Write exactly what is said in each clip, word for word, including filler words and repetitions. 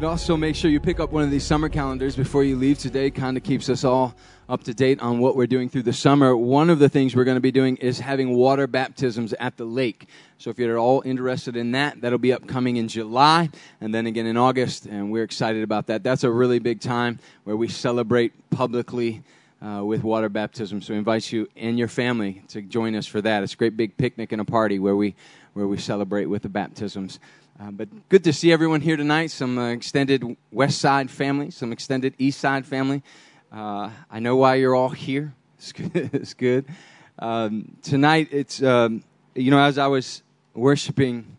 could also make sure you pick up one of these summer calendars before you leave today. Kind of keeps us all up to date on what we're doing through the summer. One of the things we're going to be doing is having water baptisms at the lake. So if you're at all interested in that, that'll be upcoming in July and then again in August, and we're excited about that. That's a really big time where we celebrate publicly uh, with water baptism. So we invite you and your family to join us for that. It's a great big picnic and a party where we where we celebrate with the baptisms. Uh, but good to see everyone here tonight, some uh, extended West Side family, some extended East Side family. Uh, I know why you're all here. It's good. It's good. Um, tonight, it's, um, you know, as I was worshiping,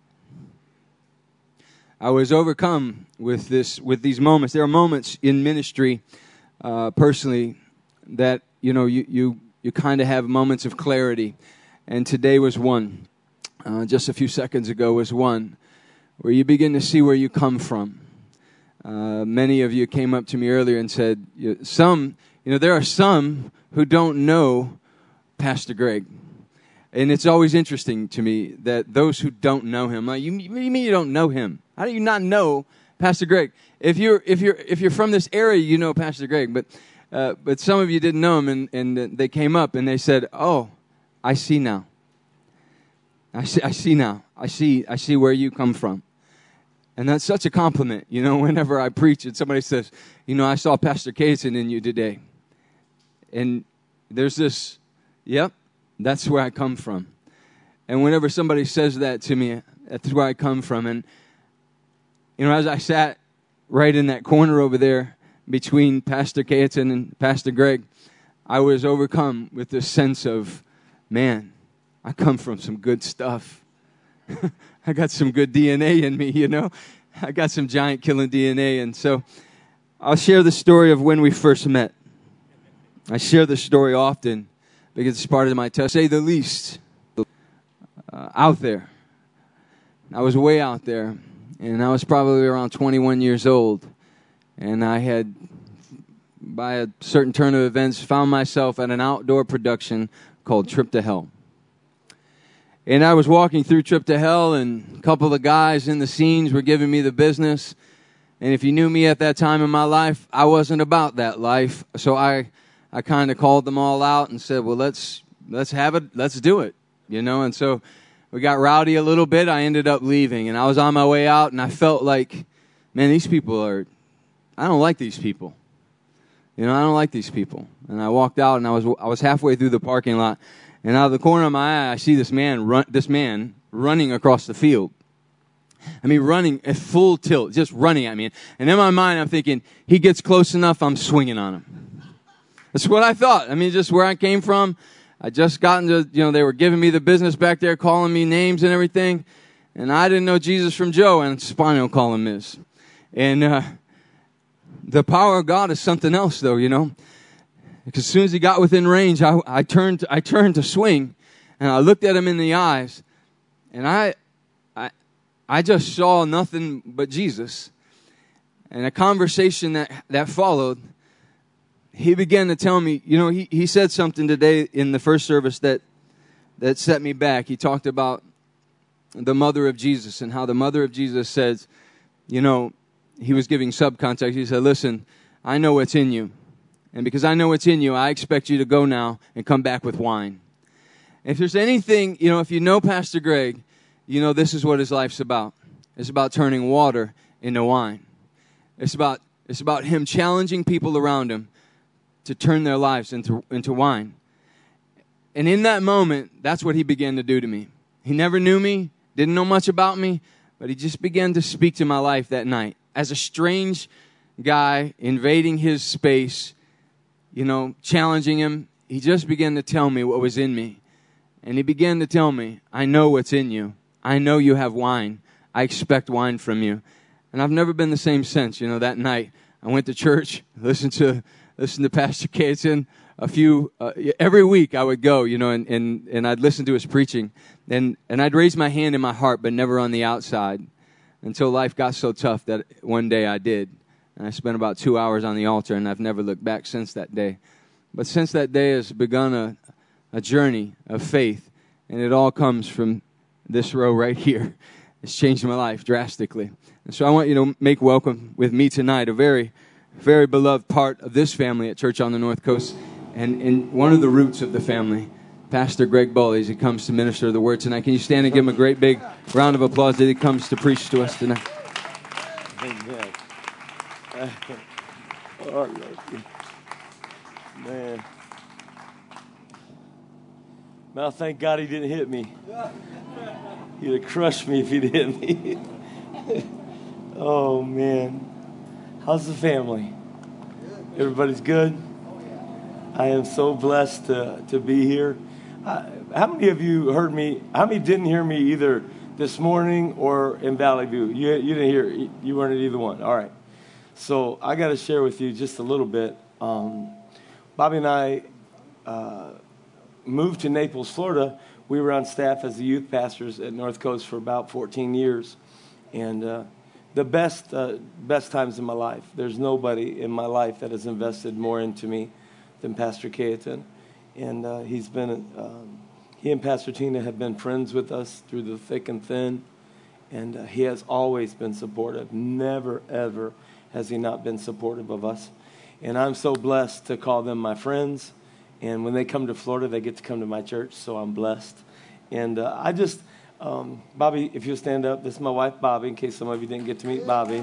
I was overcome with this, with these moments. There are moments in ministry, uh, personally, that, you know, you, you, you kind of have moments of clarity. And today was one. Uh, just a few seconds ago was one. Where you begin to see where you come from. Uh, many of you came up to me earlier and said, some, you know, there are some who don't know Pastor Greg. And it's always interesting to me that those who don't know him, like, you, you mean you don't know him? How do you not know Pastor Greg? If you're, if you're, if you're from this area, you know Pastor Greg, but, uh, but some of you didn't know him, and, and they came up and they said, oh, I see now. I see, I see now. I see, I see where you come from. And that's such a compliment, you know, whenever I preach and somebody says, you know, I saw Pastor Kaysen in you today. And there's this, yep, that's where I come from. And whenever somebody says that to me, that's where I come from. And, you know, as I sat right in that corner over there between Pastor Kaysen and Pastor Greg, I was overcome with this sense of, man, I come from some good stuff. I got some good D N A in me, you know. I got some giant killing D N A. And so I'll share the story of when we first met. I share this story often because it's part of my test. Say the least, uh, out there. I was way out there, and I was probably around twenty-one years old. And I had, by a certain turn of events, found myself at an outdoor production called Trip to Hell. And I was walking through Trip to Hell, and a couple of guys in the scenes were giving me the business. And if you knew me at that time in my life, I wasn't about that life. So I, I kind of called them all out and said, well, let's let's have it, let's do it, you know. And so we got rowdy a little bit. I ended up leaving, and I was on my way out, and I felt like, man, these people are, I don't like these people. You know, I don't like these people. And I walked out, and I was I was halfway through the parking lot. And out of the corner of my eye, I see this man run, this man running across the field. I mean, running at full tilt, just running at me. And in my mind, I'm thinking, he gets close enough, I'm swinging on him. That's what I thought. I mean, just where I came from. I just got into, you know, they were giving me the business back there, calling me names and everything. And I didn't know Jesus from Joe, and spinal column is. And uh, the power of God is something else, though, you know. Because as soon as he got within range, I, I turned. I turned to swing, and I looked at him in the eyes, and I, I, I just saw nothing but Jesus. And a conversation that that followed, he began to tell me. You know, he he said something today in the first service that that set me back. He talked about the mother of Jesus and how the mother of Jesus says, you know, he was giving subcontext. He said, "Listen, I know what's in you. And because I know what's in you, I expect you to go now and come back with wine." If there's anything, you know, if you know Pastor Greg, you know this is what his life's about. It's about turning water into wine. It's about it's about him challenging people around him to turn their lives into, into wine. And in that moment, that's what he began to do to me. He never knew me, didn't know much about me, but he just began to speak to my life that night. As a strange guy invading his space, you know, challenging him, he just began to tell me what was in me. And he began to tell me, I know what's in you. I know you have wine. I expect wine from you. And I've never been the same since. You know, that night, I went to church, listened to listened to Pastor Kaysen. A few, uh, every week I would go, you know, and, and, and I'd listen to his preaching. And, and I'd raise my hand in my heart, but never on the outside, until life got so tough that one day I did. And I spent about two hours on the altar, and I've never looked back since that day. But since that day has begun a, a journey of faith, and it all comes from this row right here. It's changed my life drastically. And so I want you to make welcome with me tonight a very, very beloved part of this family at Church on the North Coast, and, and one of the roots of the family, Pastor Greg Bully, as he comes to minister the word tonight. Can you stand and give him a great big round of applause that he comes to preach to us tonight? Amen. Oh, Lord. Man. Well, thank God he didn't hit me. He'd have crushed me if he'd hit me. Oh, man. How's the family? Everybody's good? I am so blessed to, to be here. Uh, how many of you heard me? How many didn't hear me either this morning or in Valley View? You, you didn't hear, you weren't at either one. All right. So I got to share with you just a little bit. Um, Bobby and I uh, moved to Naples, Florida. We were on staff as the youth pastors at North Coast for about fourteen years. And uh, the best uh, best times in my life. There's nobody in my life that has invested more into me than Pastor Cayetan. And uh, he's been, um, he and Pastor Tina have been friends with us through the thick and thin. And uh, he has always been supportive. Never, ever has he not been supportive of us. And I'm so blessed to call them my friends. And when they come to Florida, they get to come to my church, so I'm blessed. And uh, I just, um, Bobby, if you'll stand up, this is my wife, Bobby, in case some of you didn't get to meet Bobby.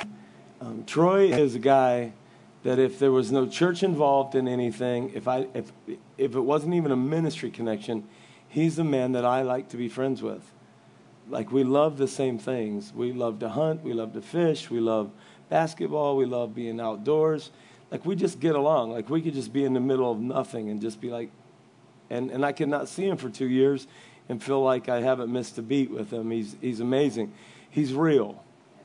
Um, Troy is a guy that if there was no church involved in anything, if I, if if it wasn't even a ministry connection, he's the man that I like to be friends with. Like, we love the same things. We love to hunt, we love to fish, we love basketball, we love being outdoors. Like, we just get along. Like, we could just be in the middle of nothing and just be like, and, and I could not see him for two years and feel like I haven't missed a beat with him. He's he's amazing. He's real.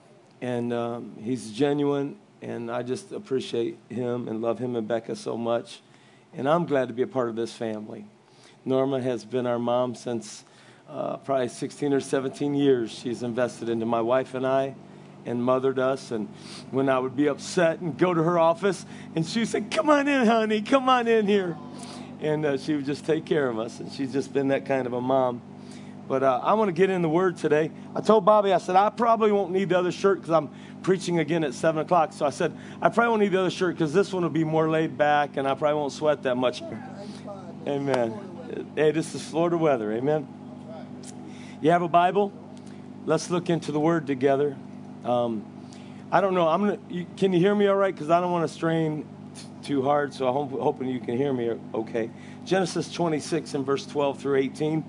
And um, he's genuine, and I just appreciate him and love him and Becca so much. And I'm glad to be a part of this family. Norma has been our mom since uh, probably sixteen or seventeen years. She's invested into my wife and I, and mothered us. And when I would be upset and go to her office, and she would say, "Come on in, honey, come on in here." And uh, she would just take care of us. And she's just been that kind of a mom. But uh, I want to get in the Word today. I told Bobby, I said, I probably won't need the other shirt because I'm preaching again at seven o'clock. So I said, I probably won't need the other shirt because this one will be more laid back, and I probably won't sweat that much. Amen. Hey, this is Florida weather. Amen. You have a Bible? Let's look into the Word together. Um, I don't know. I'm gonna. You, can you hear me all right? Because I don't want to strain t- too hard. So I'm hoping you can hear me okay. Genesis twenty-six and verse twelve through eighteen.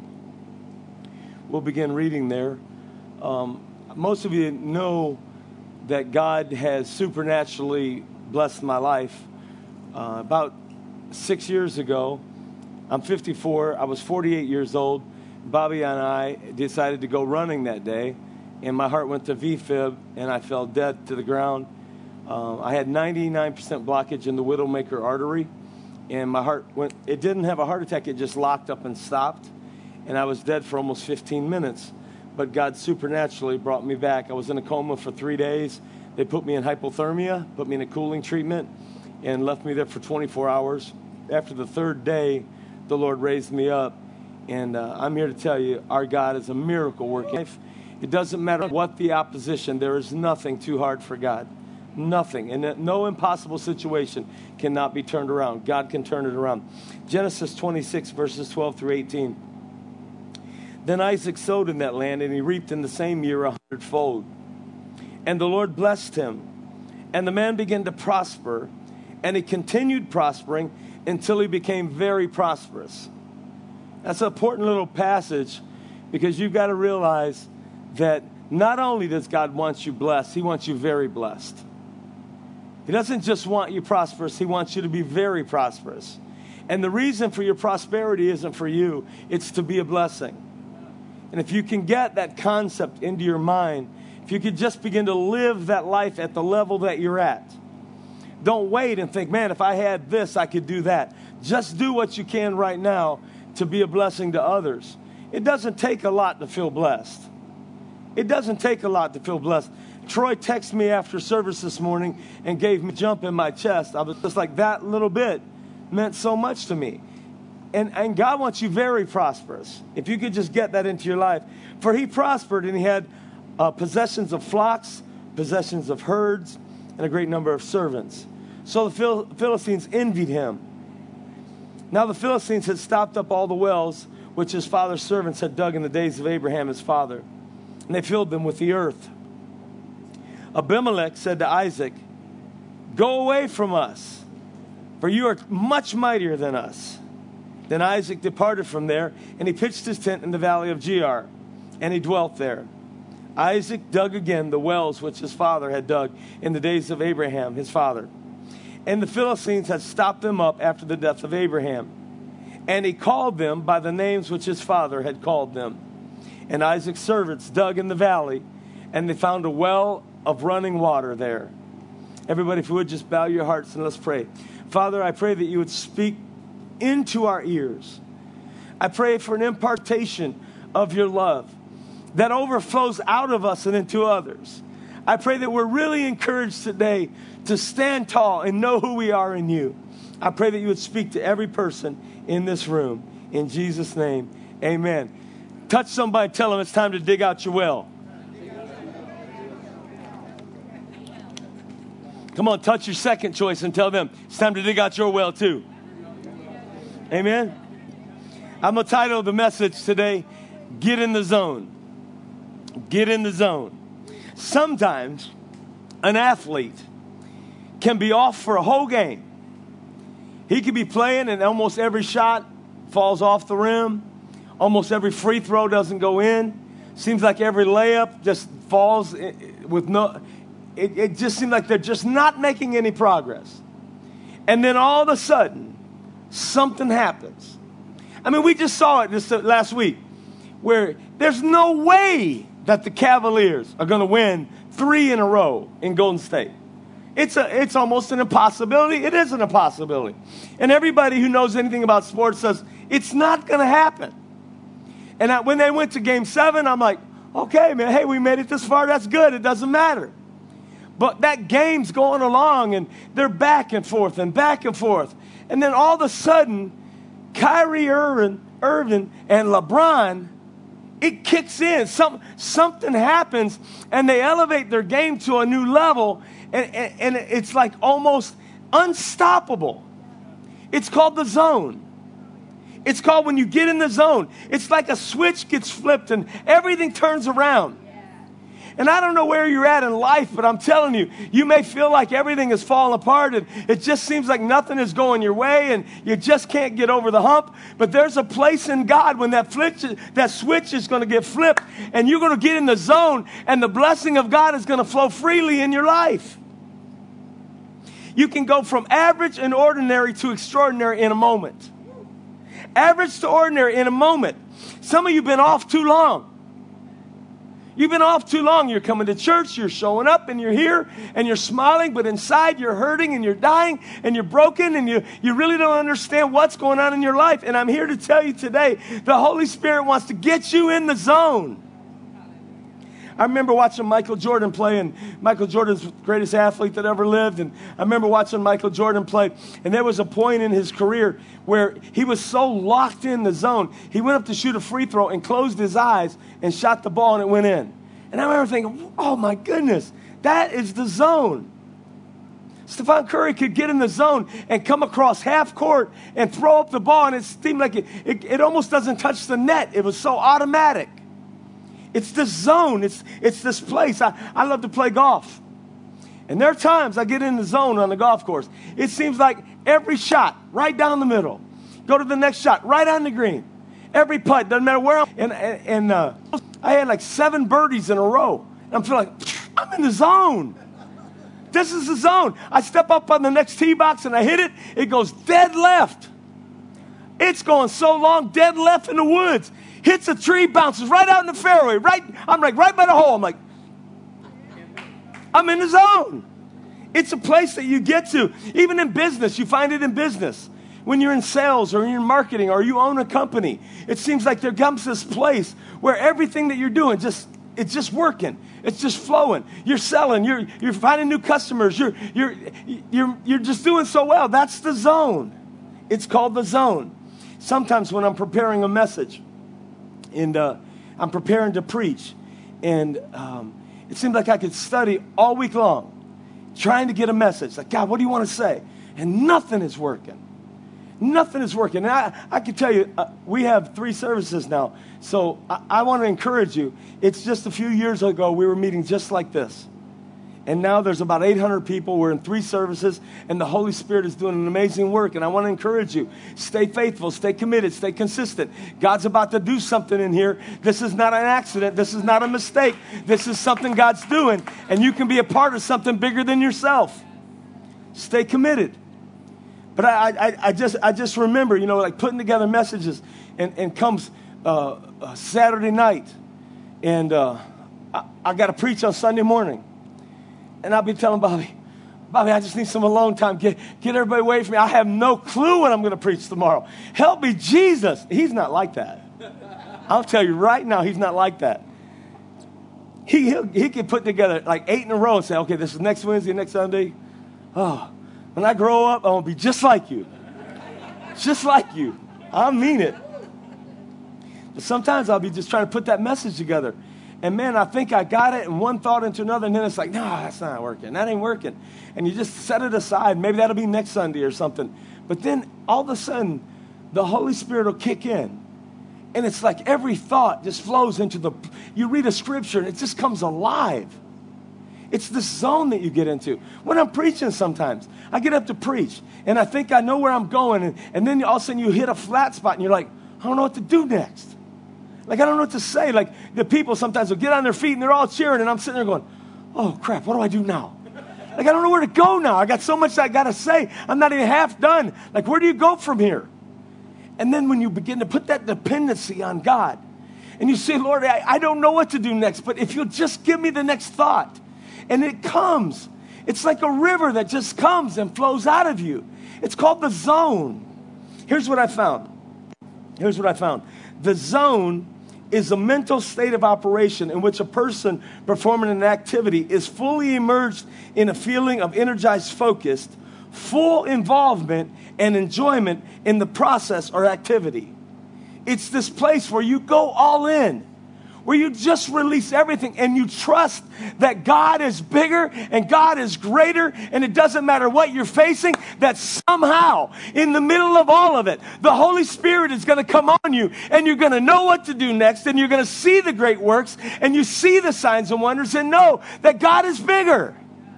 We'll begin reading there. Um, most of you know that God has supernaturally blessed my life. Uh, about six years ago, I'm fifty-four. I was forty-eight years old. Bobby and I decided to go running that day. And my heart went to V-fib, and I fell dead to the ground. Um, I had ninety-nine percent blockage in the Widowmaker artery, and my heart went, it didn't have a heart attack, it just locked up and stopped, and I was dead for almost fifteen minutes. But God supernaturally brought me back. I was in a coma for three days. They put me in hypothermia, put me in a cooling treatment, and left me there for twenty-four hours. After the third day, the Lord raised me up, and uh, I'm here to tell you, our God is a miracle working life. It doesn't matter what the opposition. There is nothing too hard for God. Nothing. And no impossible situation cannot be turned around. God can turn it around. Genesis twenty-six, verses twelve through eighteen. Then Isaac sowed in that land, and he reaped in the same year a hundredfold. And the Lord blessed him. And the man began to prosper, and he continued prospering until he became very prosperous. That's an important little passage, because you've got to realize that not only does God want you blessed, he wants you very blessed. He doesn't just want you prosperous, he wants you to be very prosperous. And the reason for your prosperity isn't for you, it's to be a blessing. And if you can get that concept into your mind, if you could just begin to live that life at the level that you're at, don't wait and think, man, if I had this, I could do that. Just do what you can right now to be a blessing to others. It doesn't take a lot to feel blessed. It doesn't take a lot to feel blessed. Troy texted me after service this morning and gave me a jump in my chest. I was just like, that little bit meant so much to me. And, and God wants you very prosperous. If you could just get that into your life. For he prospered, and he had uh, possessions of flocks, possessions of herds, and a great number of servants. So the Phil- Philistines envied him. Now the Philistines had stopped up all the wells which his father's servants had dug in the days of Abraham his father, and they filled them with the earth. Abimelech said to Isaac, "Go away from us, for you are much mightier than us." Then Isaac departed from there, and he pitched his tent in the valley of Gerar, and he dwelt there. Isaac dug again the wells which his father had dug in the days of Abraham his father. And the Philistines had stopped them up after the death of Abraham. And he called them by the names which his father had called them. And Isaac's servants dug in the valley, and they found a well of running water there. Everybody, if you would, just bow your hearts and let's pray. Father, I pray that you would speak into our ears. I pray for an impartation of your love that overflows out of us and into others. I pray that we're really encouraged today to stand tall and know who we are in you. I pray that you would speak to every person in this room. In Jesus' name, amen. Touch somebody, tell them it's time to dig out your well. Come on, touch your second choice and tell them it's time to dig out your well too. Amen. I'm going to title the message today, Get in the Zone. Get in the zone. Sometimes an athlete can be off for a whole game. He could be playing and almost every shot falls off the rim. Almost every free throw doesn't go in. Seems like every layup just falls with no... It, it just seems like they're just not making any progress. And then all of a sudden, something happens. I mean, we just saw it this last week where there's no way that the Cavaliers are going to win three in a row in Golden State. It's a, it's almost an impossibility. It is an impossibility. And everybody who knows anything about sports says it's not going to happen. And I, when they went to game seven, I'm like, okay, man, hey, we made it this far. That's good. It doesn't matter. But that game's going along, and they're back and forth and back and forth. And then all of a sudden, Kyrie Irving, Irving and LeBron, it kicks in. Some, something happens, and they elevate their game to a new level, and, and, and it's like almost unstoppable. It's called the zone. It's called when you get in the zone. It's like a switch gets flipped, and everything turns around. And I don't know where you're at in life, but I'm telling you, you may feel like everything is falling apart and it just seems like nothing is going your way and you just can't get over the hump. But there's a place in God when that, flitch, that switch is going to get flipped and you're going to get in the zone and the blessing of God is going to flow freely in your life. You can go from average and ordinary to extraordinary in a moment. Average to ordinary in a moment. Some of you have been off too long. You've been off too long. You're coming to church, you're showing up, and you're here, and you're smiling, but inside you're hurting, and you're dying, and you're broken, and you, you really don't understand what's going on in your life. And I'm here to tell you today, the Holy Spirit wants to get you in the zone. I remember watching Michael Jordan play, and Michael Jordan's the greatest athlete that ever lived. And I remember watching Michael Jordan play, and there was a point in his career where he was so locked in the zone, he went up to shoot a free throw and closed his eyes and shot the ball, and it went in. And I remember thinking, oh my goodness, that is the zone. Stephen Curry could get in the zone and come across half court and throw up the ball, and it seemed like it, it, it almost doesn't touch the net. It was so automatic. It's the zone. It's, it's this place. I, I love to play golf. And there are times I get in the zone on the golf course. It seems like every shot, right down the middle. Go to the next shot, right on the green. Every putt, doesn't matter where I'm. And, and, and uh, I had like seven birdies in a row. And I'm feeling like, I'm in the zone. This is the zone. I step up on the next tee box and I hit it. It goes dead left. It's going so long, dead left in the woods. Hits a tree, bounces right out in the fairway. Right, I'm like right by the hole. I'm like, I'm in the zone. It's a place that you get to. Even in business, you find it in business. When you're in sales or you're in marketing or you own a company, it seems like there comes this place where everything that you're doing just it's just working. It's just flowing. You're selling. You're you're finding new customers. You're you're you're you're just doing so well. That's the zone. It's called the zone. Sometimes when I'm preparing a message and uh, I'm preparing to preach, And um, it seemed like I could study all week long, trying to get a message. Like, God, what do you want to say? And nothing is working. Nothing is working. And I, I can tell you, uh, we have three services now. So I, I want to encourage you. It's just a few years ago, we were meeting just like this. And now there's about eight hundred people. We're in three services, and the Holy Spirit is doing an amazing work. And I want to encourage you. Stay faithful. Stay committed. Stay consistent. God's about to do something in here. This is not an accident. This is not a mistake. This is something God's doing, and you can be a part of something bigger than yourself. Stay committed. But I, I, I just, I just remember, you know, like putting together messages, and, and comes uh, uh, Saturday night, and uh, I, I got to preach on Sunday morning. And I'll be telling Bobby, Bobby, I just need some alone time. Get, get everybody away from me. I have no clue what I'm going to preach tomorrow. Help me, Jesus. He's not like that. I'll tell you right now, he's not like that. He he'll, he can put together like eight in a row and say, okay, this is next Wednesday, next Sunday. Oh, when I grow up, I'm going to be just like you. Just like you. I mean it. But sometimes I'll be just trying to put that message together. And man, I think I got it, and one thought into another, and then it's like, no, that's not working. That ain't working. And you just set it aside. Maybe that'll be next Sunday or something. But then all of a sudden, the Holy Spirit will kick in. And it's like every thought just flows into the, you read a scripture, and it just comes alive. It's this zone that you get into. When I'm preaching sometimes, I get up to preach, and I think I know where I'm going, and, and then all of a sudden you hit a flat spot, and you're like, I don't know what to do next. Like, I don't know what to say. Like, the people sometimes will get on their feet, and they're all cheering, and I'm sitting there going, oh, crap, what do I do now? Like, I don't know where to go now. I got so much I got to say. I'm not even half done. Like, where do you go from here? And then when you begin to put that dependency on God, and you say, Lord, I, I don't know what to do next, but if you'll just give me the next thought, and it comes. It's like a river that just comes and flows out of you. It's called the zone. Here's what I found. Here's what I found. The zone is a mental state of operation in which a person performing an activity is fully immersed in a feeling of energized focus, full involvement and enjoyment in the process or activity. It's this place where you go all in, where you just release everything and you trust that God is bigger and God is greater, and it doesn't matter what you're facing, that somehow in the middle of all of it, the Holy Spirit is going to come on you, and you're going to know what to do next, and you're going to see the great works, and you see the signs and wonders, and know that God is bigger.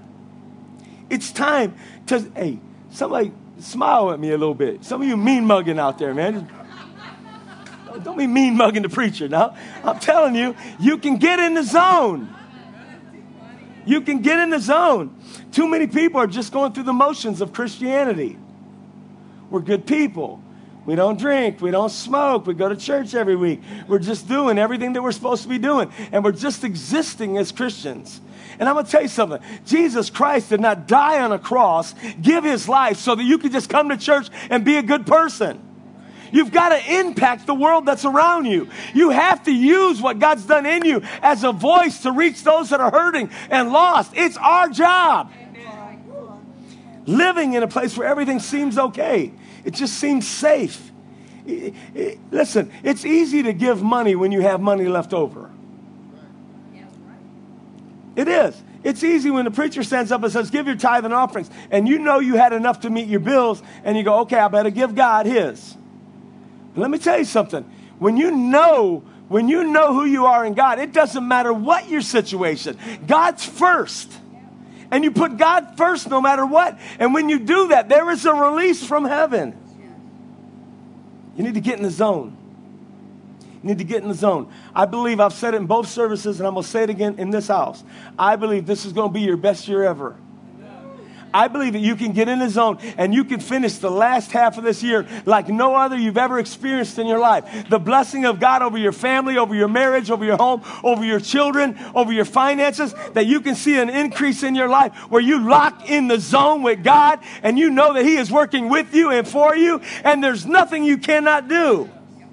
It's time to, hey, somebody smile at me a little bit. Some of you mean mugging out there, man. Don't be mean mugging the preacher now. I'm telling you, you can get in the zone. You can get in the zone. Too many people are just going through the motions of Christianity. We're good people. We don't drink. We don't smoke. We go to church every week. We're just doing everything that we're supposed to be doing. And we're just existing as Christians. And I'm going to tell you something. Jesus Christ did not die on a cross, give his life so that you could just come to church and be a good person. You've got to impact the world that's around you. You have to use what God's done in you as a voice to reach those that are hurting and lost. It's our job. Living in a place where everything seems okay. It just seems safe. It, it, listen, it's easy to give money when you have money left over. It is. It's easy when the preacher stands up and says, give your tithe and offerings, and you know you had enough to meet your bills, and you go, okay, I better give God his. Let me tell you something. When you know, when you know who you are in God, it doesn't matter what your situation. God's first. And you put God first no matter what. And when you do that, there is a release from heaven. You need to get in the zone. You need to get in the zone. I believe, I've said it in both services, and I'm going to say it again in this house. I believe this is going to be your best year ever. I believe that you can get in the zone and you can finish the last half of this year like no other you've ever experienced in your life. The blessing of God over your family, over your marriage, over your home, over your children, over your finances, that you can see an increase in your life where you lock in the zone with God and you know that he is working with you and for you, and there's nothing you cannot do.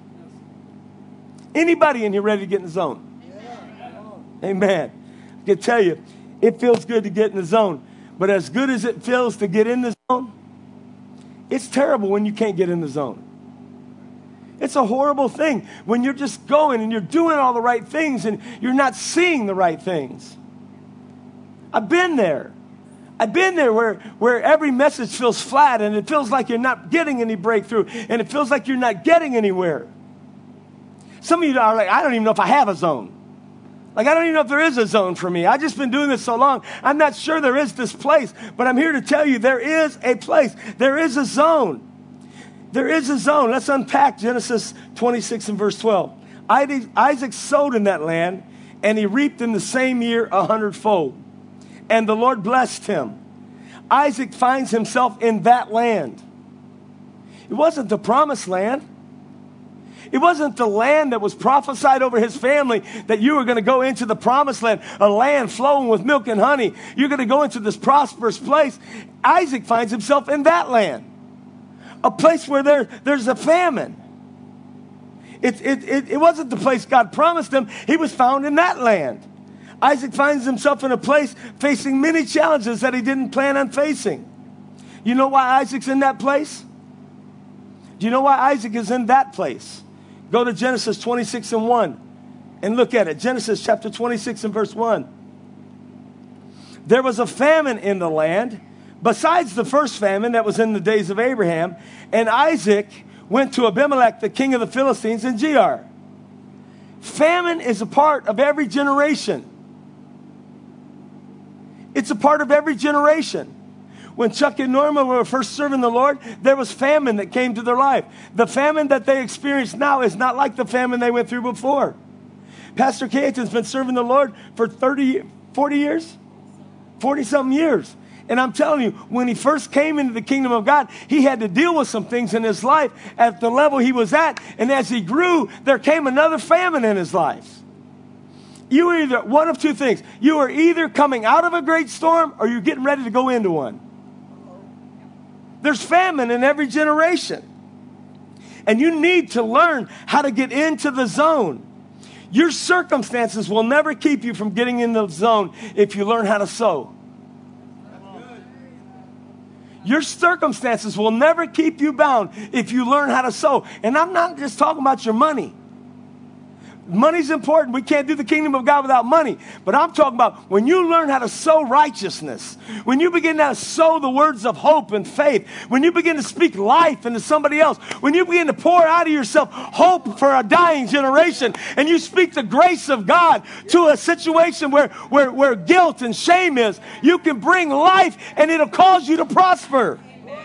Anybody in here ready to get in the zone? Amen. I can tell you, it feels good to get in the zone. But as good as it feels to get in the zone, it's terrible when you can't get in the zone. It's a horrible thing when you're just going and you're doing all the right things and you're not seeing the right things. I've been there. I've been there where, where every message feels flat and it feels like you're not getting any breakthrough and it feels like you're not getting anywhere. Some of you are like, I don't even know if I have a zone. Like, I don't even know if there is a zone for me. I've just been doing this so long. I'm not sure there is this place, but I'm here to tell you there is a place. There is a zone. There is a zone. Let's unpack Genesis twenty-six and verse twelve. Isaac sowed in that land, and he reaped in the same year a hundredfold. And the Lord blessed him. Isaac finds himself in that land. It wasn't the promised land. It wasn't the land that was prophesied over his family that you were going to go into the promised land, a land flowing with milk and honey. You're going to go into this prosperous place. Isaac finds himself in that land. A place where there, there's a famine. It, it, it, it wasn't the place God promised him. He was found in that land. Isaac finds himself in a place facing many challenges that he didn't plan on facing. You know why Isaac's in that place? Do you know why Isaac is in that place? Go to Genesis twenty-six and one and look at it. Genesis chapter twenty-six and verse one. There was a famine in the land, besides the first famine that was in the days of Abraham, and Isaac went to Abimelech, the king of the Philistines, in Gerar. Famine is a part of every generation. It's a part of every generation. When Chuck and Norma were first serving the Lord, there was famine that came to their life. The famine that they experience now is not like the famine they went through before. Pastor Caton's been serving the Lord for thirty, forty years, forty-something years. And I'm telling you, when he first came into the kingdom of God, he had to deal with some things in his life at the level he was at. And as he grew, there came another famine in his life. You were either, one of two things. You are either coming out of a great storm or you're getting ready to go into one. There's famine in every generation. And you need to learn how to get into the zone. Your circumstances will never keep you from getting in the zone if you learn how to sow. Your circumstances will never keep you bound if you learn how to sow. And I'm not just talking about your money. Money's important. We can't do the kingdom of God without money. But I'm talking about when you learn how to sow righteousness, when you begin to sow the words of hope and faith, when you begin to speak life into somebody else, when you begin to pour out of yourself hope for a dying generation, and you speak the grace of God to a situation where, where, where guilt and shame is, you can bring life and it'll cause you to prosper.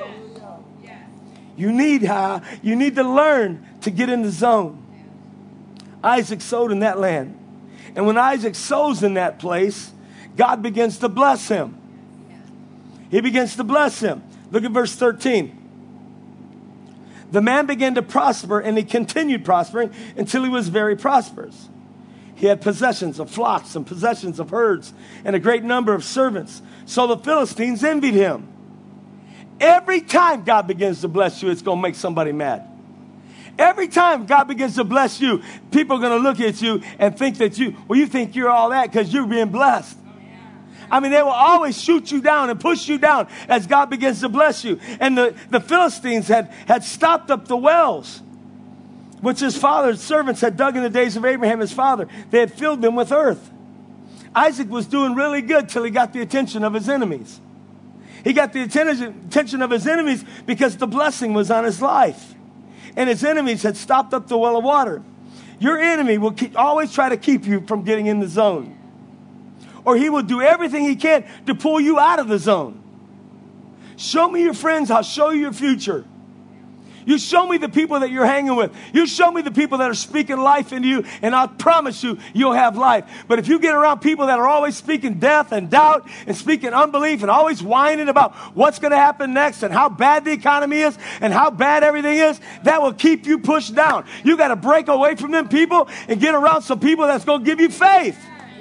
You need, uh, you need to learn to get in the zone. Isaac sowed in that land. And when Isaac sows in that place, God begins to bless him. He begins to bless him. Look at verse thirteen. The man began to prosper, and he continued prospering until he was very prosperous. He had possessions of flocks and possessions of herds and a great number of servants. So the Philistines envied him. Every time God begins to bless you, it's going to make somebody mad. Every time God begins to bless you, people are going to look at you and think that you, well, you think you're all that because you're being blessed. I mean, they will always shoot you down and push you down as God begins to bless you. And the, the Philistines had, had stopped up the wells, which his father's servants had dug in the days of Abraham, his father. They had filled them with earth. Isaac was doing really good till he got the attention of his enemies. He got the attention, attention of his enemies because the blessing was on his life. And his enemies had stopped up the well of water. Your enemy will keep, always try to keep you from getting in the zone. Or he will do everything he can to pull you out of the zone. Show me your friends, I'll show you your future. You show me the people that you're hanging with. You show me the people that are speaking life into you, and I promise you, you'll have life. But if you get around people that are always speaking death and doubt and speaking unbelief and always whining about what's going to happen next and how bad the economy is and how bad everything is, that will keep you pushed down. You got to break away from them people and get around some people that's going to give you faith.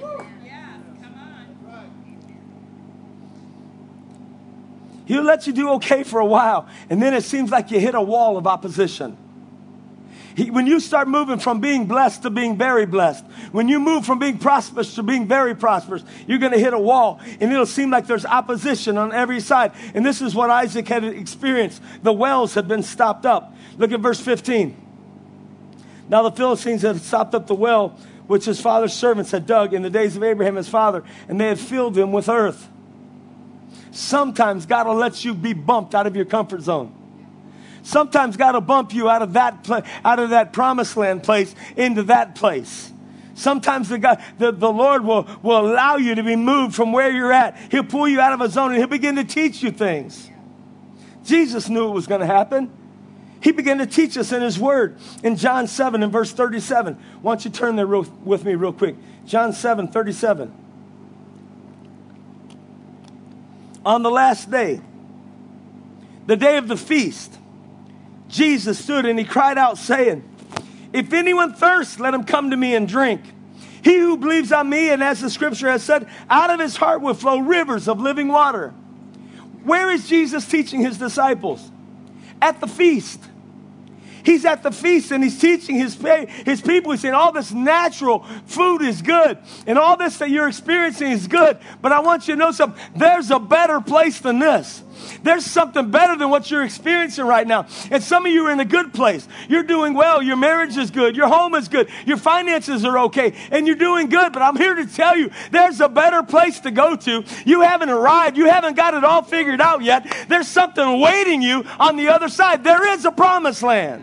He'll let you do okay for a while, and then it seems like you hit a wall of opposition. He, when you start moving from being blessed to being very blessed, when you move from being prosperous to being very prosperous, you're going to hit a wall, and it'll seem like there's opposition on every side. And this is what Isaac had experienced. The wells had been stopped up. Look at verse fifteen. Now the Philistines had stopped up the well which his father's servants had dug in the days of Abraham his father, and they had filled them with earth. Sometimes God will let you be bumped out of your comfort zone. Sometimes God will bump you out of that pla- out of that promised land place into that place. Sometimes the, God, the, the Lord will, will allow you to be moved from where you're at. He'll pull you out of a zone and he'll begin to teach you things. Jesus knew it was going to happen. He began to teach us in his word in John seven and verse thirty-seven. Why don't you turn there real, with me real quick. John seven, thirty-seven. On the last day, the day of the feast, Jesus stood and he cried out saying, if anyone thirsts, let him come to me and drink. He who believes on me, and as the scripture has said, out of his heart will flow rivers of living water. Where is Jesus teaching his disciples? At the feast. He's at the feast and he's teaching his, his people. He's saying all this natural food is good and all this that you're experiencing is good. But I want you to know something. There's a better place than this. There's something better than what you're experiencing right now. And some of you are in a good place. You're doing well. Your marriage is good. Your home is good. Your finances are okay. And you're doing good. But I'm here to tell you, there's a better place to go to. You haven't arrived. You haven't got it all figured out yet. There's something waiting you on the other side. There is a promised land.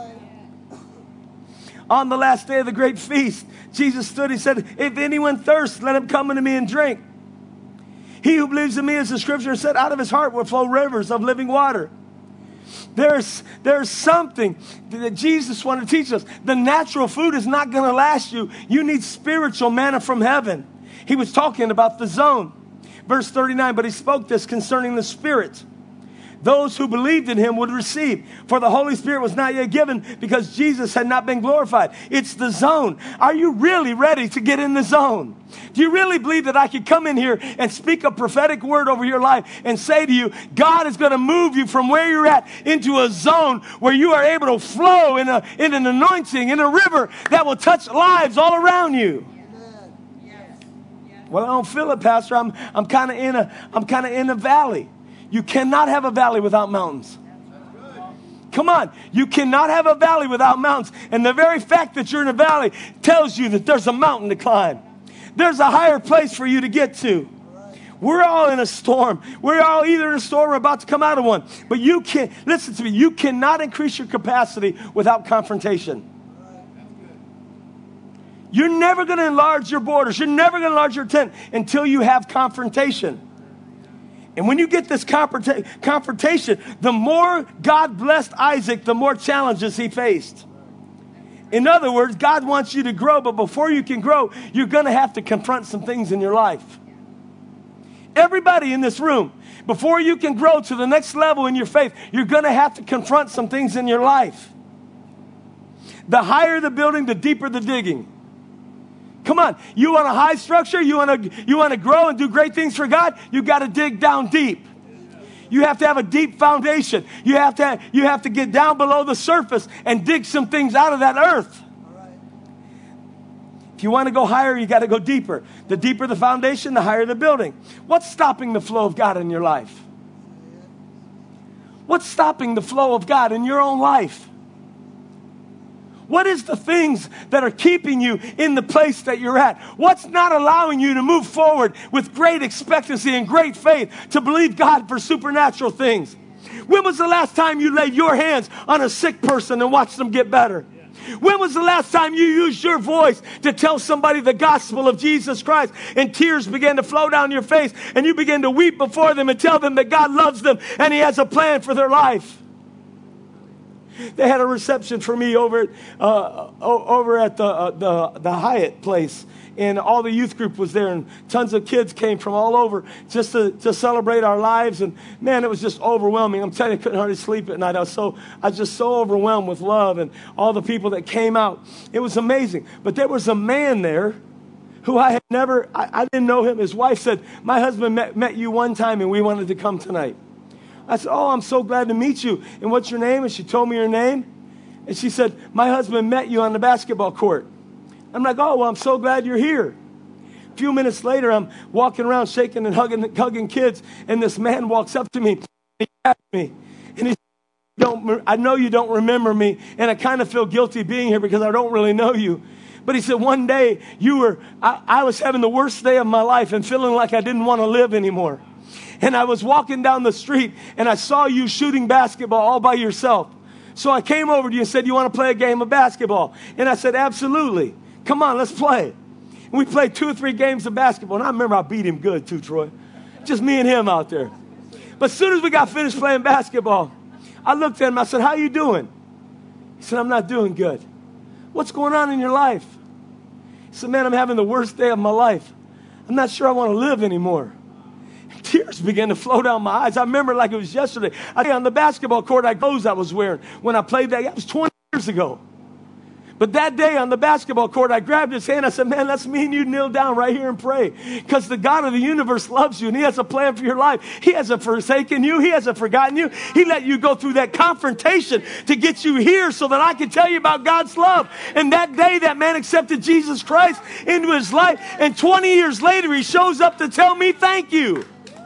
On the last day of the great feast, Jesus stood. He said, if anyone thirsts, let him come unto me and drink. He who believes in me, as the scripture said, out of his heart will flow rivers of living water. There's, there's something that Jesus wanted to teach us. The natural food is not going to last you. You need spiritual manna from heaven. He was talking about the zone. Verse thirty-nine, but he spoke this concerning the Spirit. Those who believed in him would receive. For the Holy Spirit was not yet given because Jesus had not been glorified. It's the zone. Are you really ready to get in the zone? Do you really believe that I could come in here and speak a prophetic word over your life and say to you, God is going to move you from where you're at into a zone where you are able to flow in, a, in an anointing, in a river that will touch lives all around you? Well, I don't feel it, Pastor. I'm, I'm kind of in a, I'm kind of in a valley. You cannot have a valley without mountains. Come on. You cannot have a valley without mountains. And the very fact that you're in a valley tells you that there's a mountain to climb. There's a higher place for you to get to. We're all in a storm. We're all either in a storm or about to come out of one. But you can't, listen to me, you cannot increase your capacity without confrontation. You're never going to enlarge your borders. You're never going to enlarge your tent until you have confrontation. And when you get this confrontation, the more God blessed Isaac, the more challenges he faced. In other words, God wants you to grow, but before you can grow, you're going to have to confront some things in your life. Everybody in this room, before you can grow to the next level in your faith, you're going to have to confront some things in your life. The higher the building, the deeper the digging. Come on, you want a high structure, you want to you want to grow and do great things for God, you got to dig down deep. You have to have a deep foundation. You have to have, you have to get down below the surface and dig some things out of that earth. If you want to go higher, you got to go deeper. The deeper the foundation, the higher the building. What's stopping the flow of God in your life? What's stopping the flow of God in your own life? What is the things that are keeping you in the place that you're at? What's not allowing you to move forward with great expectancy and great faith to believe God for supernatural things? When was the last time you laid your hands on a sick person and watched them get better? When was the last time you used your voice to tell somebody the gospel of Jesus Christ and tears began to flow down your face and you began to weep before them and tell them that God loves them and he has a plan for their life? They had a reception for me over at, uh, over at the, uh, the the Hyatt place, and all the youth group was there, and tons of kids came from all over just to, to celebrate our lives. And man, it was just overwhelming. I'm telling you, I couldn't hardly sleep at night. I was so I was just so overwhelmed with love and all the people that came out. It was amazing. But there was a man there who I had never, I, I didn't know him. His wife said, "My husband met, met you one time, and we wanted to come tonight." I said, "Oh, I'm so glad to meet you. And what's your name?" And she told me her name. And she said, "My husband met you on the basketball court." I'm like, "Oh, well, I'm so glad you're here." A few minutes later, I'm walking around shaking and hugging, hugging kids. And this man walks up to me. And he grabs me. And he don't, I know you don't remember me, and I kind of feel guilty being here because I don't really know you. But he said, one day you were, I, I was having the worst day of my life and feeling like I didn't want to live anymore. And I was walking down the street and I saw you shooting basketball all by yourself. So I came over to you and said, you want to play a game of basketball? And I said, absolutely. Come on, let's play. And we played two or three games of basketball. And I remember I beat him good too, Troy. Just me and him out there. But as soon as we got finished playing basketball, I looked at him. I said, how you doing? He said, I'm not doing good. What's going on in your life? He said, man, I'm having the worst day of my life. I'm not sure I want to live anymore. Tears began to flow down my eyes. I remember like it was yesterday. I, on the basketball court, I clothes I was wearing when I played that. That was twenty years ago. But that day on the basketball court, I grabbed his hand. I said, man, let's me and you kneel down right here and pray. Because the God of the universe loves you and he has a plan for your life. He hasn't forsaken you. He hasn't forgotten you. He let you go through that confrontation to get you here so that I can tell you about God's love. And that day, that man accepted Jesus Christ into his life. And twenty years later, he shows up to tell me thank you.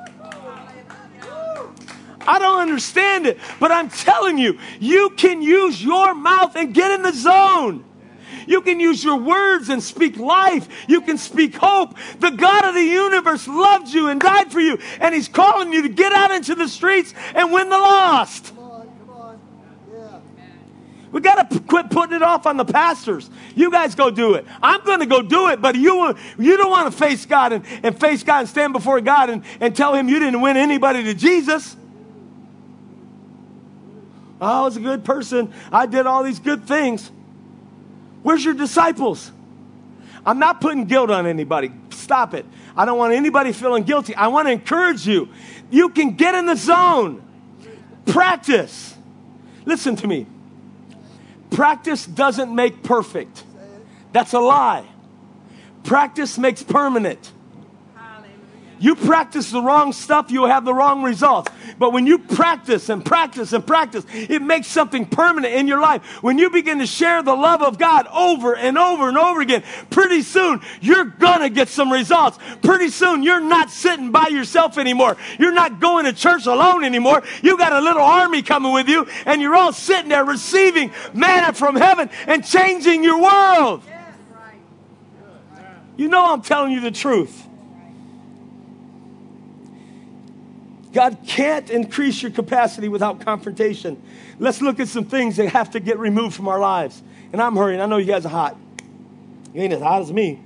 I don't understand it, but I'm telling you, you can use your mouth and get in the zone. You can use your words and speak life. You can speak hope. The God of the universe loved you and died for you, and he's calling you to get out into the streets and win the lost. Come on, come on. Yeah. We got to p- quit putting it off on the pastors. You guys go do it. I'm going to go do it, but you you don't want to face God and, and face God and stand before God and, and tell him you didn't win anybody to Jesus. I was a good person. I did all these good things. Where's your disciples? I'm not putting guilt on anybody. Stop it. I don't want anybody feeling guilty. I want to encourage you. You can get in the zone. Practice. Listen to me. Practice doesn't make perfect. That's a lie. Practice makes permanent. You practice the wrong stuff, you'll have the wrong results. But when you practice and practice and practice, it makes something permanent in your life. When you begin to share the love of God over and over and over again, pretty soon you're going to get some results. Pretty soon you're not sitting by yourself anymore. You're not going to church alone anymore. You got a little army coming with you, and you're all sitting there receiving manna from heaven and changing your world. You know I'm telling you the truth. God can't increase your capacity without confrontation. Let's look at some things that have to get removed from our lives. And I'm hurrying. I know you guys are hot. You ain't as hot as me.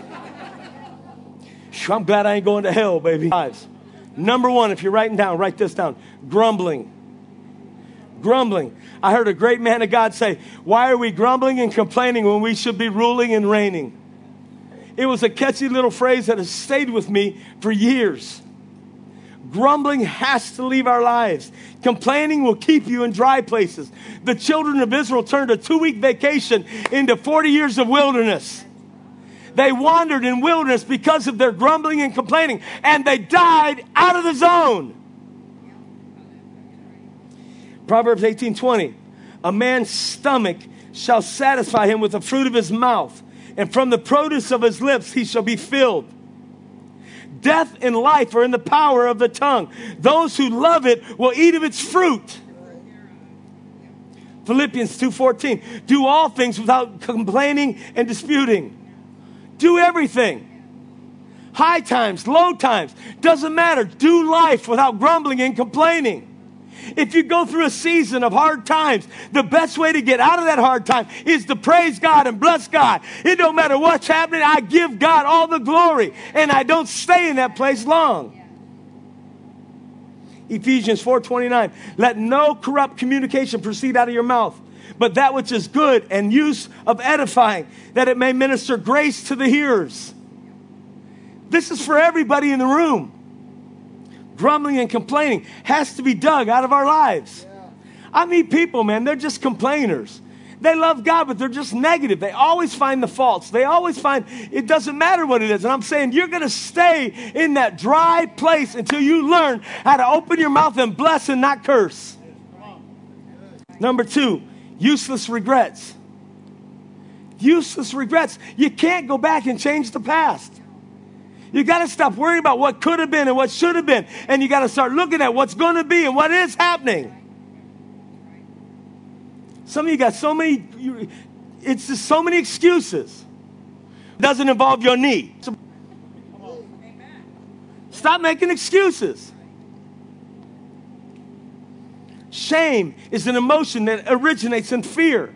I'm glad I ain't going to hell, baby. Number one, if you're writing down, write this down. Grumbling. Grumbling. I heard a great man of God say, why are we grumbling and complaining when we should be ruling and reigning? It was a catchy little phrase that has stayed with me for years. Grumbling has to leave our lives. Complaining will keep you in dry places. The children of Israel turned a two-week vacation into forty years of wilderness. They wandered in wilderness because of their grumbling and complaining, and they died out of the zone. Proverbs eighteen twenty. A man's stomach shall satisfy him with the fruit of his mouth, and from the produce of his lips he shall be filled. Death and life are in the power of the tongue. Those who love it will eat of its fruit. Philippians two fourteen. Do all things without complaining and disputing. Do everything. High times, low times. Doesn't matter. Do life without grumbling and complaining. If you go through a season of hard times, the best way to get out of that hard time is to praise God and bless God. It don't matter what's happening. I give God all the glory, and I don't stay in that place long. Ephesians four twenty-nine. Let no corrupt communication proceed out of your mouth, but that which is good and use of edifying, that it may minister grace to the hearers. This is for everybody in the room. Grumbling and complaining has to be dug out of our lives. Yeah. I meet people, man, they're just complainers. They love God, but they're just negative. They always find the faults. They always find it doesn't matter what it is. And I'm saying you're going to stay in that dry place until you learn how to open your mouth and bless and not curse. Number two, useless regrets. Useless regrets. You can't go back and change the past. You got to stop worrying about what could have been and what should have been. And you got to start looking at what's going to be and what is happening. Some of you got so many, you, it's just so many excuses. It doesn't involve your knee. So, stop making excuses. Shame is an emotion that originates in fear.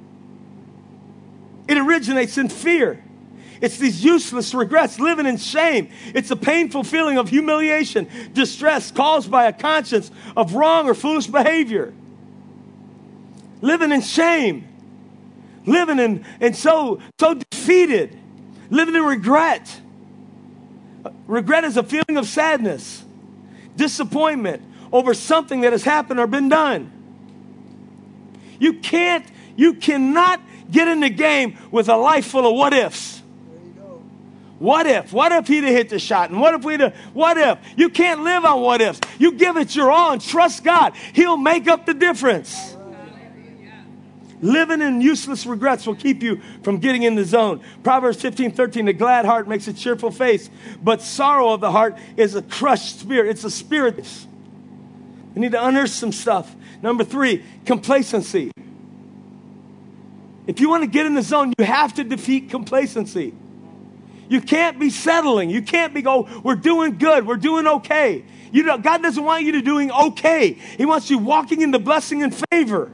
It originates in fear. It's these useless regrets, living in shame. It's a painful feeling of humiliation, distress caused by a conscience of wrong or foolish behavior. Living in shame. Living in, and so, so defeated. Living in regret. Regret is a feeling of sadness, disappointment over something that has happened or been done. You can't, you cannot get in the game with a life full of what ifs. What if? What if he'd have hit the shot? And what if we'd have, what if? You can't live on what ifs. You give it your all and trust God. He'll make up the difference. Living in useless regrets will keep you from getting in the zone. Proverbs fifteen thirteen, the glad heart makes a cheerful face, but sorrow of the heart is a crushed spirit. It's a spirit. We need to unearth some stuff. Number three, complacency. If you want to get in the zone, you have to defeat complacency. You can't be settling. You can't be go, we're doing good. We're doing okay. You know, God doesn't want you to doing okay. He wants you walking in the blessing and favor.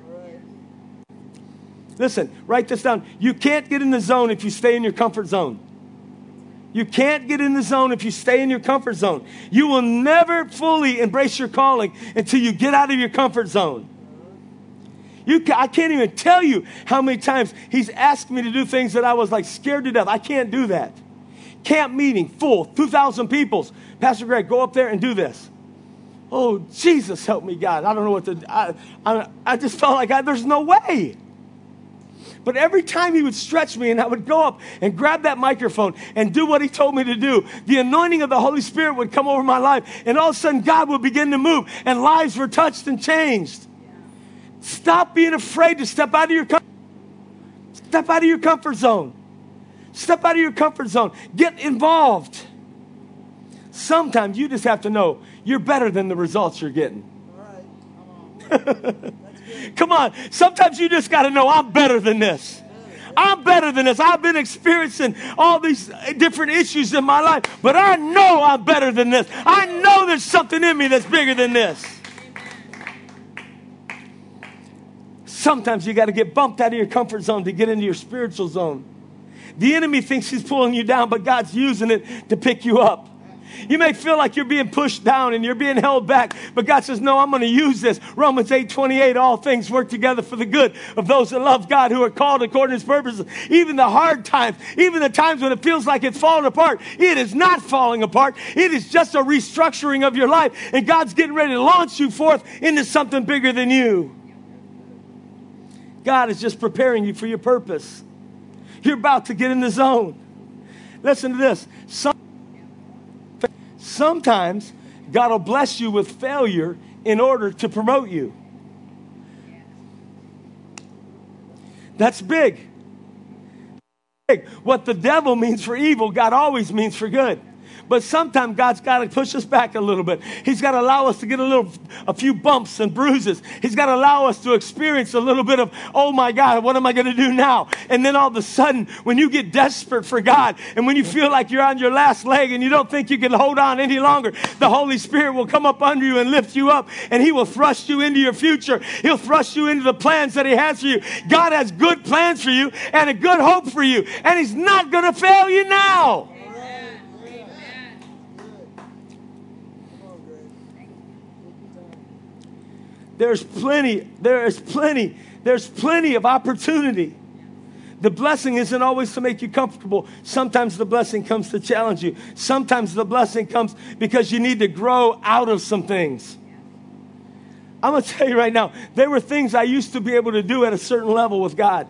Listen, write this down. You can't get in the zone if you stay in your comfort zone. You can't get in the zone if you stay in your comfort zone. You will never fully embrace your calling until you get out of your comfort zone. You, I can't even tell you how many times he's asked me to do things that I was like scared to death. I can't do that. Camp meeting, full, two thousand people. Pastor Greg, go up there and do this. Oh, Jesus, help me, God. I don't know what to do. I, I, I just felt like I, there's no way. But every time he would stretch me and I would go up and grab that microphone and do what he told me to do, the anointing of the Holy Spirit would come over my life. And all of a sudden, God would begin to move and lives were touched and changed. Stop being afraid to step out of your com- step out of your comfort zone. Step out of your comfort zone. Get involved. Sometimes you just have to know you're better than the results you're getting. All right. Come on. Come on. Sometimes you just got to know I'm better than this. I'm better than this. I've been experiencing all these different issues in my life, but I know I'm better than this. I know there's something in me that's bigger than this. Sometimes you got to get bumped out of your comfort zone to get into your spiritual zone. The enemy thinks he's pulling you down, but God's using it to pick you up. You may feel like you're being pushed down and you're being held back, but God says, no, I'm going to use this. Romans eight twenty-eight, all things work together for the good of those that love God, who are called according to his purposes. Even the hard times, even the times when it feels like it's falling apart, it is not falling apart. It is just a restructuring of your life, and God's getting ready to launch you forth into something bigger than you. God is just preparing you for your purpose. You're about to get in the zone. Listen to this. Some, sometimes God will bless you with failure in order to promote you. That's big. Big. What the devil means for evil, God always means for good. But sometimes God's got to push us back a little bit. He's got to allow us to get a little, a few bumps and bruises. He's got to allow us to experience a little bit of, oh my God, what am I going to do now? And then all of a sudden, when you get desperate for God, and when you feel like you're on your last leg and you don't think you can hold on any longer, the Holy Spirit will come up under you and lift you up, and he will thrust you into your future. He'll thrust you into the plans that he has for you. God has good plans for you and a good hope for you, and he's not going to fail you now. There's plenty, there is plenty, there's plenty of opportunity. The blessing isn't always to make you comfortable. Sometimes the blessing comes to challenge you. Sometimes the blessing comes because you need to grow out of some things. I'm going to tell you right now, there were things I used to be able to do at a certain level with God.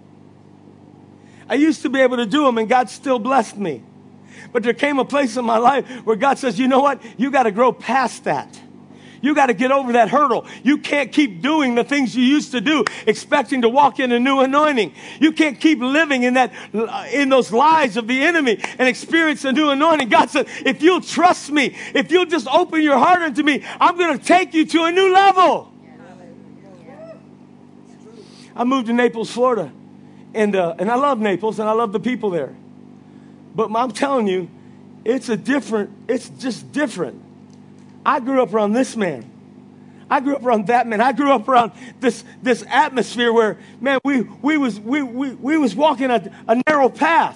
I used to be able to do them, and God still blessed me. But there came a place in my life where God says, you know what? You got to grow past that. You got to get over that hurdle. You can't keep doing the things you used to do, expecting to walk in a new anointing. You can't keep living in that, in those lies of the enemy and experience a new anointing. God said, if you'll trust me, if you'll just open your heart unto me, I'm going to take you to a new level. I moved to Naples, Florida. And, uh, and I love Naples, and I love the people there. But I'm telling you, it's a different, it's just different. I grew up around this man. I grew up around that man. I grew up around this, this atmosphere where, man, we, we, was, we, we, we was walking a, a narrow path.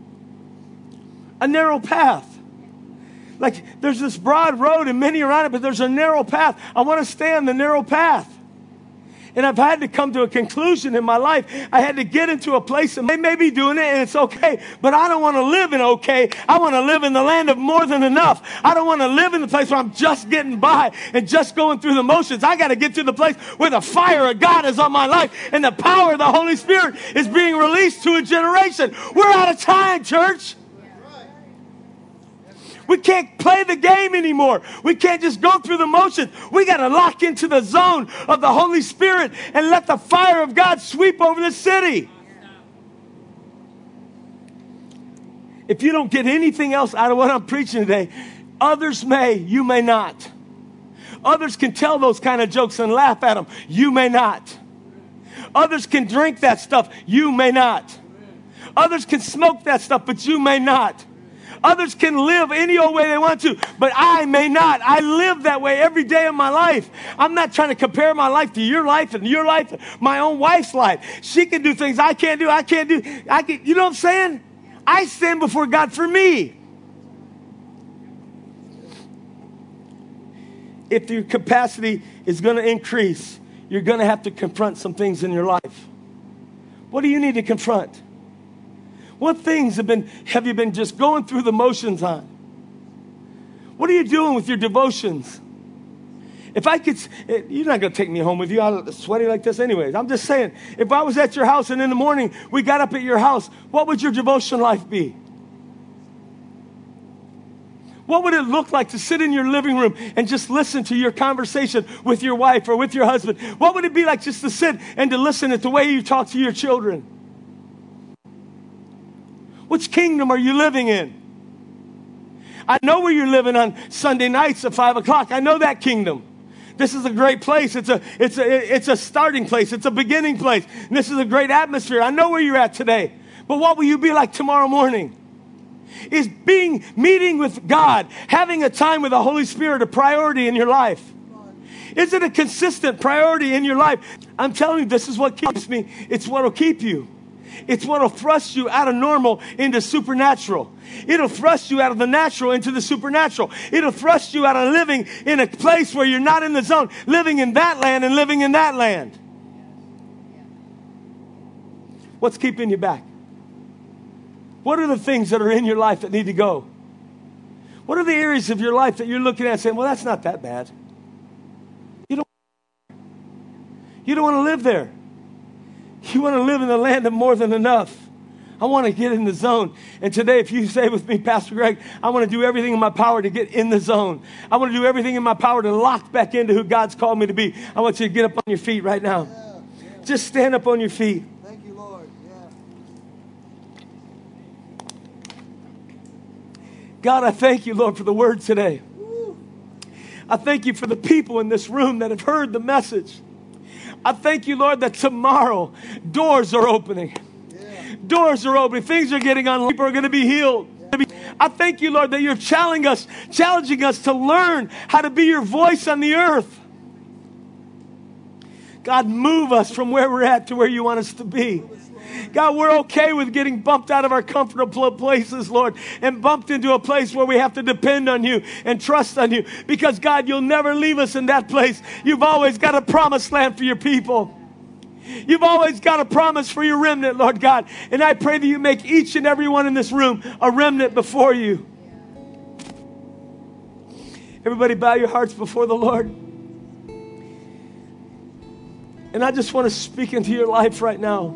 A narrow path. Like, there's this broad road and many around it, but there's a narrow path. I want to stay on the narrow path. And I've had to come to a conclusion in my life. I had to get into a place, and they may be doing it, and it's okay. But I don't want to live in okay. I want to live in the land of more than enough. I don't want to live in the place where I'm just getting by and just going through the motions. I got to get to the place where the fire of God is on my life, and the power of the Holy Spirit is being released to a generation. We're out of time, church. We can't play the game anymore. We can't just go through the motions. We got to lock into the zone of the Holy Spirit and let the fire of God sweep over the city. If you don't get anything else out of what I'm preaching today, others may, you may not. Others can tell those kind of jokes and laugh at them. You may not. Others can drink that stuff. You may not. Others can smoke that stuff, but you may not. Others can live any old way they want to, but I may not. I live that way every day of my life. I'm not trying to compare my life to your life and your life, my own wife's life. She can do things I can't do. I can't do. I can. You know what I'm saying? I stand before God for me. If your capacity is going to increase, you're going to have to confront some things in your life. What do you need to confront? What things have been have you been just going through the motions on? What are you doing with your devotions? If I could, you're not going to take me home with you. I'm sweaty like this anyways. I'm just saying, if I was at your house and in the morning we got up at your house, what would your devotion life be? What would it look like to sit in your living room and just listen to your conversation with your wife or with your husband? What would it be like just to sit and to listen at the way you talk to your children? Which kingdom are you living in? I know where you're living on Sunday nights at five o'clock. I know that kingdom. This is a great place. It's a, it's a, it's a starting place. It's a beginning place. And this is a great atmosphere. I know where you're at today. But what will you be like tomorrow morning? Is being, meeting with God, having a time with the Holy Spirit a priority in your life? Is it a consistent priority in your life? I'm telling you, this is what keeps me. It's what will keep you. It's what will thrust you out of normal into supernatural. It'll thrust you out of the natural into the supernatural. It'll thrust you out of living in a place where you're not in the zone, living in that land and living in that land. What's keeping you back? What are the things that are in your life that need to go? What are the areas of your life that you're looking at saying, well, that's not that bad? You don't, you don't want to live there. You want to live in the land of more than enough. I want to get in the zone. And today, if you say with me, Pastor Greg, I want to do everything in my power to get in the zone. I want to do everything in my power to lock back into who God's called me to be. I want you to get up on your feet right now. Yeah, yeah. Just stand up on your feet. Thank you, Lord. Yeah. God, I thank you, Lord, for the word today. Woo. I thank you for the people in this room that have heard the message. I thank you, Lord, that tomorrow doors are opening. Yeah. Doors are opening. Things are getting unlocked. People are going to be healed. Yeah. I thank you, Lord, that you're challenging us, challenging us to learn how to be your voice on the earth. God, move us from where we're at to where you want us to be. God, we're okay with getting bumped out of our comfortable places, Lord, and bumped into a place where we have to depend on you and trust on you. Because, God, you'll never leave us in that place. You've always got a promised land for your people. You've always got a promise for your remnant, Lord God. And I pray that you make each and every one in this room a remnant before you. Everybody bow your hearts before the Lord. And I just want to speak into your life right now.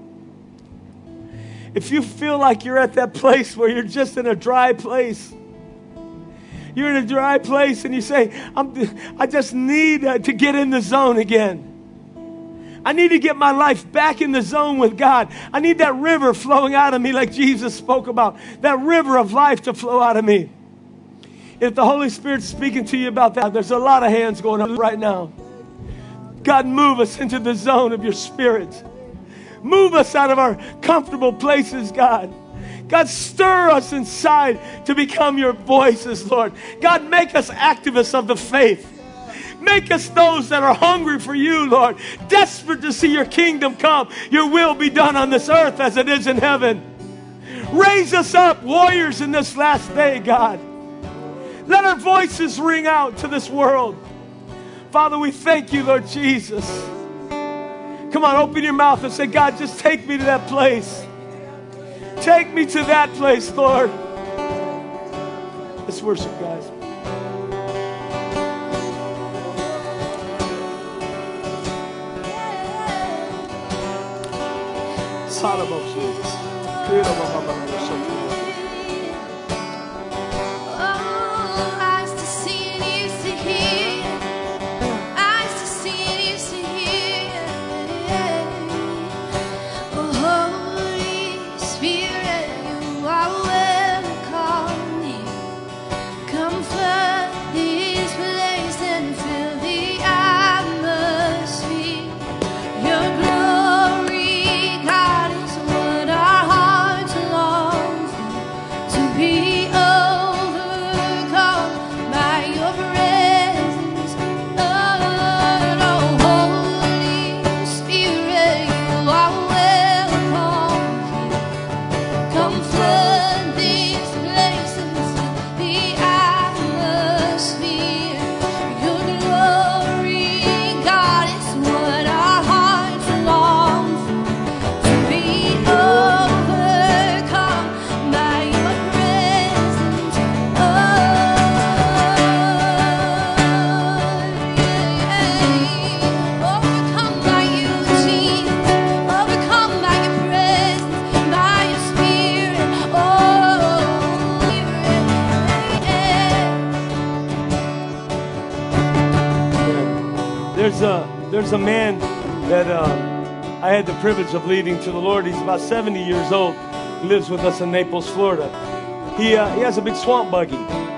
If you feel like you're at that place where you're just in a dry place, you're in a dry place and you say, I'm, I just need uh, to get in the zone again. I need to get my life back in the zone with God. I need that river flowing out of me like Jesus spoke about, that river of life to flow out of me. If the Holy Spirit's speaking to you about that, there's a lot of hands going up right now. God, move us into the zone of your Spirit. Move us out of our comfortable places, God. God, stir us inside to become your voices, Lord. God, make us activists of the faith. Make us those that are hungry for you, Lord. Desperate to see your kingdom come. Your will be done on this earth as it is in heaven. Raise us up, warriors, in this last day, God. Let our voices ring out to this world. Father, we thank you, Lord Jesus. Come on, open your mouth and say, God, just take me to that place. Take me to that place, Lord. Let's worship, guys. There's a, there's a man that uh, I had the privilege of leading to the Lord. He's about seventy years old. He lives with us in Naples, Florida. He uh, he has a big swamp buggy.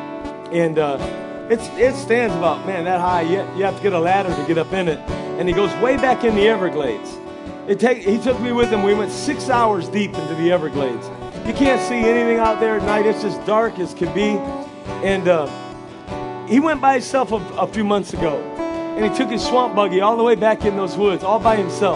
And uh, it's, it stands about, man, that high. You, you have to get a ladder to get up in it. And he goes way back in the Everglades. It take, he took me with him. We went six hours deep into the Everglades. You can't see anything out there at night. It's just dark as can be. And uh, he went by himself a, a few months ago. And he took his swamp buggy all the way back in those woods, all by himself.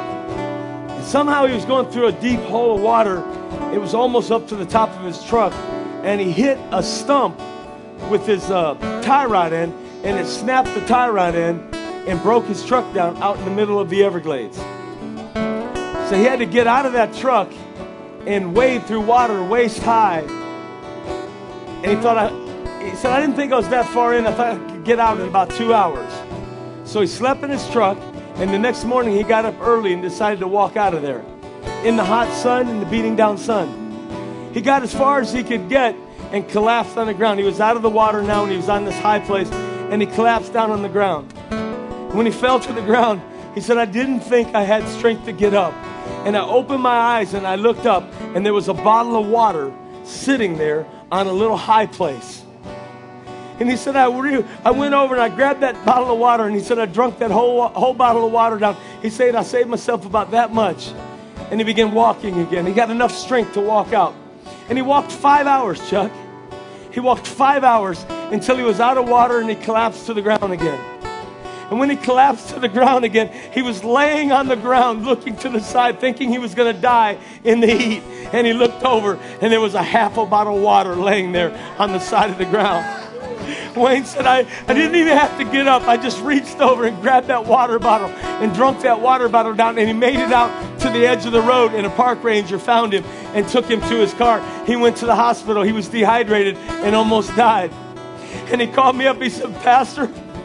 And somehow he was going through a deep hole of water. It was almost up to the top of his truck. And he hit a stump with his uh, tie rod end, and it snapped the tie rod end and broke his truck down out in the middle of the Everglades. So he had to get out of that truck and wade through water waist high. And he thought, I, he said, I didn't think I was that far in. I thought I could get out in about two hours. So he slept in his truck, and the next morning he got up early and decided to walk out of there in the hot sun and the beating down sun. He got as far as he could get and collapsed on the ground. He was out of the water now, and he was on this high place, and he collapsed down on the ground. When he fell to the ground, he said, I didn't think I had strength to get up. And I opened my eyes, and I looked up, and there was a bottle of water sitting there on a little high place. And he said, I, re- I went over and I grabbed that bottle of water, and he said, I drunk that whole, whole bottle of water down. He said, I saved myself about that much. And he began walking again. He got enough strength to walk out. And he walked five hours, Chuck. He walked five hours until he was out of water, and he collapsed to the ground again. And when he collapsed to the ground again, he was laying on the ground, looking to the side, thinking he was going to die in the heat. And he looked over, and there was a half a bottle of water laying there on the side of the ground. Wayne said, I, I didn't even have to get up. I just reached over and grabbed that water bottle and drunk that water bottle down. And he made it out to the edge of the road, and a park ranger found him and took him to his car. He went to the hospital. He was dehydrated and almost died. And he called me up. He said, Pastor,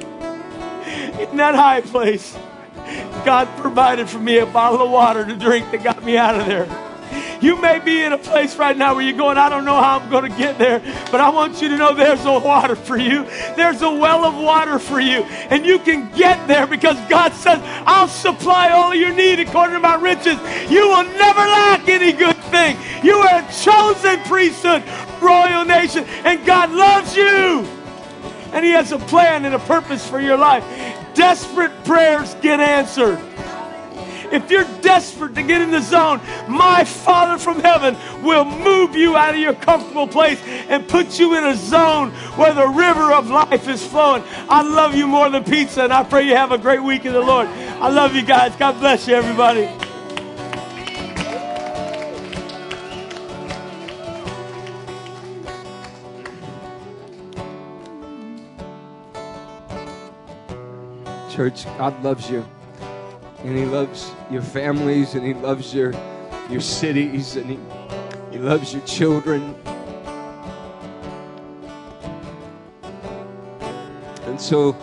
in that high place, God provided for me a bottle of water to drink that got me out of there. You may be in a place right now where you're going, I don't know how I'm going to get there, but I want you to know there's a water for you. There's a well of water for you, and you can get there because God says, I'll supply all of your need according to my riches. You will never lack any good thing. You are a chosen priesthood, royal nation, and God loves you. And He has a plan and a purpose for your life. desperate prayers get answered. If you're desperate to get in the zone, my Father from heaven will move you out of your comfortable place and put you in a zone where the river of life is flowing. I love you more than pizza, and I pray you have a great week in the Lord. I love you guys. God bless you, everybody. Church, God loves you. And He loves your families, and He loves your your cities, and He, he loves your children. And so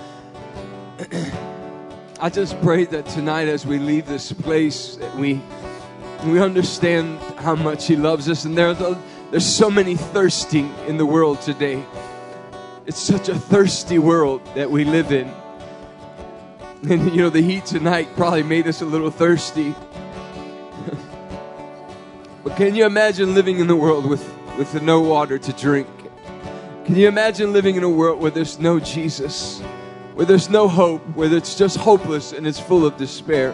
I just pray that tonight as we leave this place, that we we understand how much He loves us. And there, there's so many thirsty in the world today. It's such a thirsty world that we live in. And, you know, the heat tonight probably made us a little thirsty. But can you imagine living in the world with, with no water to drink? Can you imagine living in a world where there's no Jesus, where there's no hope, where it's just hopeless and it's full of despair?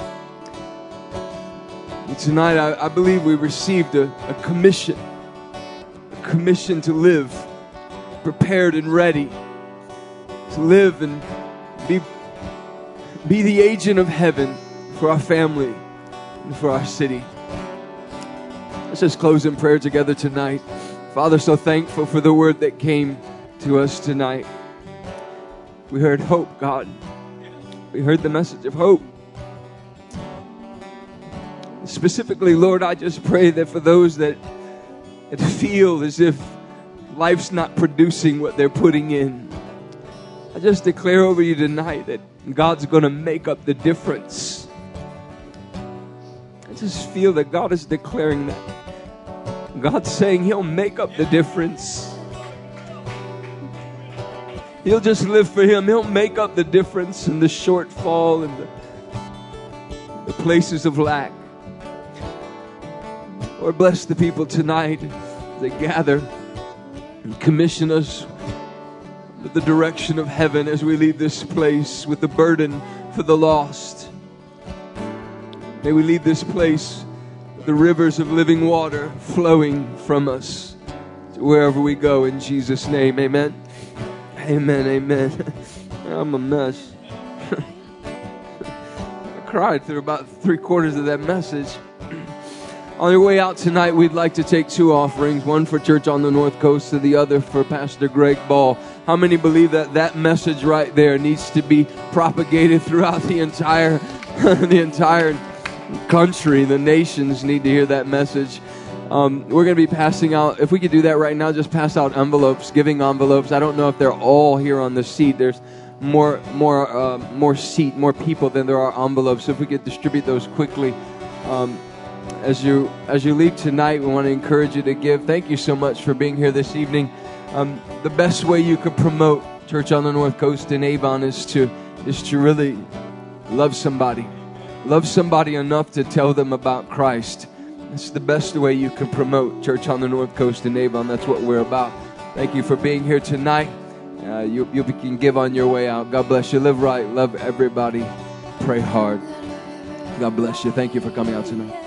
And tonight, I, I believe we received a, a commission, a commission to live prepared and ready, to live and be Be the agent of heaven for our family and for our city. Let's just close in prayer together tonight. Father, so thankful for the word that came to us tonight. We heard hope, God. We heard the message of hope. Specifically, Lord, I just pray that for those that, that feel as if life's not producing what they're putting in, I just declare over you tonight that God's going to make up the difference. I just feel that God is declaring that. God's saying He'll make up the difference. You'll just live for Him. He'll make up the difference in the shortfall and the, the places of lack. Lord, bless the people tonight that gather and commission us with the direction of heaven as we leave this place with the burden for the lost. May we leave this place with the rivers of living water flowing from us to wherever we go, in Jesus' name. Amen. Amen. Amen. I'm a mess. I cried through about three quarters of that message. On your way out tonight, we'd like to take two offerings, one for Church on the North Coast and the other for Pastor Greg Ball. How many believe that that message right there needs to be propagated throughout the entire, the entire country? The nations need to hear that message. Um, we're going to be passing out, if we could do that right now, just pass out envelopes, giving envelopes. I don't know if they're all here on the seat. There's more, more, uh, more seat, more people than there are envelopes. So if we could distribute those quickly. Um, As you as you leave tonight, we want to encourage you to give. Thank you so much for being here this evening. Um, the best way you could promote Church on the North Coast in Avon is to is to really love somebody. Love somebody enough to tell them about Christ. That's the best way you can promote Church on the North Coast in Avon. That's what we're about. Thank you for being here tonight. Uh, you, you can give on your way out. God bless you. Live right. Love everybody. Pray hard. God bless you. Thank you for coming out tonight.